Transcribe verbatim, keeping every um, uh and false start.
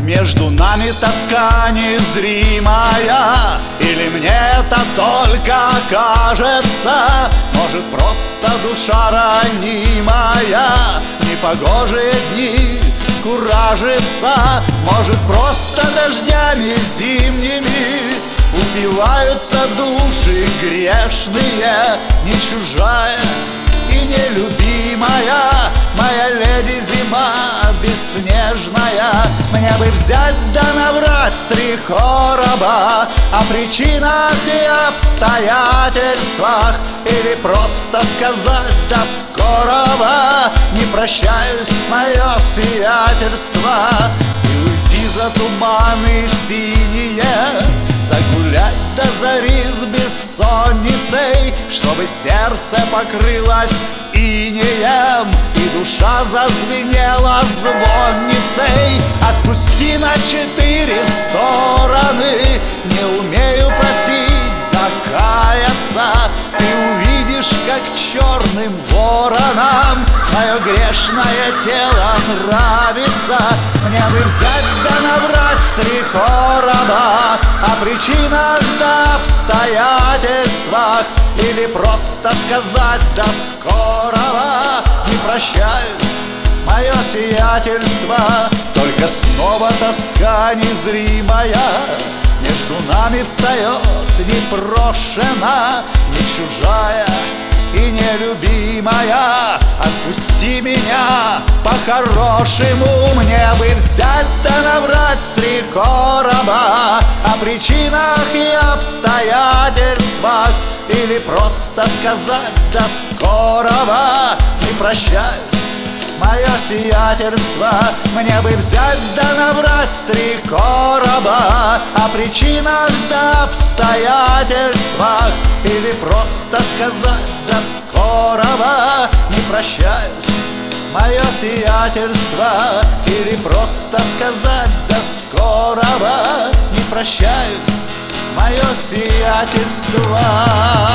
Между нами тоска незримая, или мне это только кажется? Может, просто душа ранимая непогожие дни куражится? Может, просто дождями зимними упиваются души грешные? Не чужая и нелюбимая моя леди зима бесснежная. Мне бы взять да наврать с три короба о причинах и обстоятельствах, или просто сказать до скорого: не прощаюсь, мое сиятельство. И уйди за туманы синие, загулять до зари с бессонницей, чтобы сердце покрылось инеем и душа зазвенела звонницей. Отпусти на четыре стороны, не умею просить да каяться. Ты увидишь, как черным воронам мое грешное тело нравится. Мне бы взять да наврать с три короба о причинах да обстоятельствах, или просто сказать до скорого: не прощаюсь, мое сиятельство. Только снова тоска незримая между нами встает непрошена, не чужая и нелюбимая. Отпусти меня по-хорошему, мне бы взять да наврать с три короба о причинах и обстоятельствах, или просто сказать до скорого: не прощаюсь, мое сиятельство. Мне бы взять да наврать с три короба о причинах да обстоятельствах, или просто сказать до скорого: не прощаюсь, мое сиятельство. Или просто сказать до скорого: не прощаюсь, мое сиятельство.